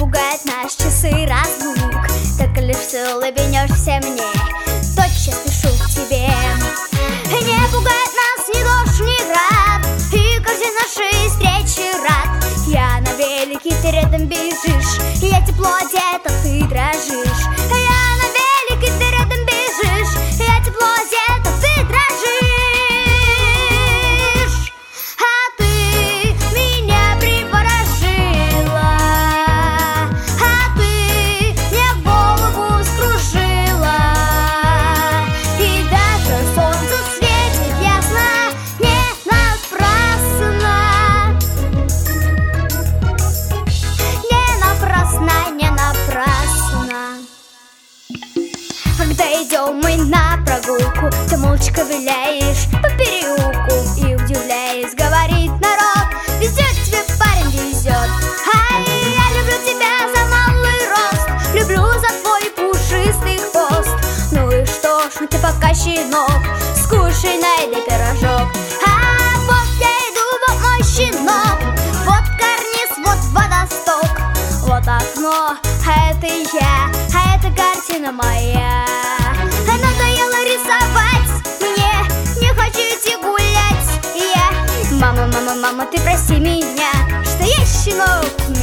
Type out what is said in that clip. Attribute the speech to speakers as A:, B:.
A: пугает нас часы разлук. Только лишь ты улыбнешься мне, тотчас спешу к тебе. Не пугает нас ни дождь, ни град, и каждой нашей встречи рад. Я на велике, ты рядом бежишь, я тепло одета, ты дрожишь. Я на велике, ты рядом бежишь, я тепло одета, ты дрожишь. А ты меня приворожила, а ты мне голову скружила. И даже солнце светит ясно, не напрасно. Не напрасно, не напрасно. Когда идем мы на прогулку, ты молча ковыляешь по переулку и, удивляясь, говорит народ: везет тебе, парень, везет. Ай, я люблю тебя за малый рост, люблю за твой пушистый хвост. Ну и что ж, ты пока щенок, скушай, найди пирожок. А вот я иду, вот мой щенок, вот карниз, вот водосток, вот окно, а это я, а это картина моя. Надоело рисовать мне, не хочу идти гулять я. Мама, мама, мама, ты прости меня, что я щенок.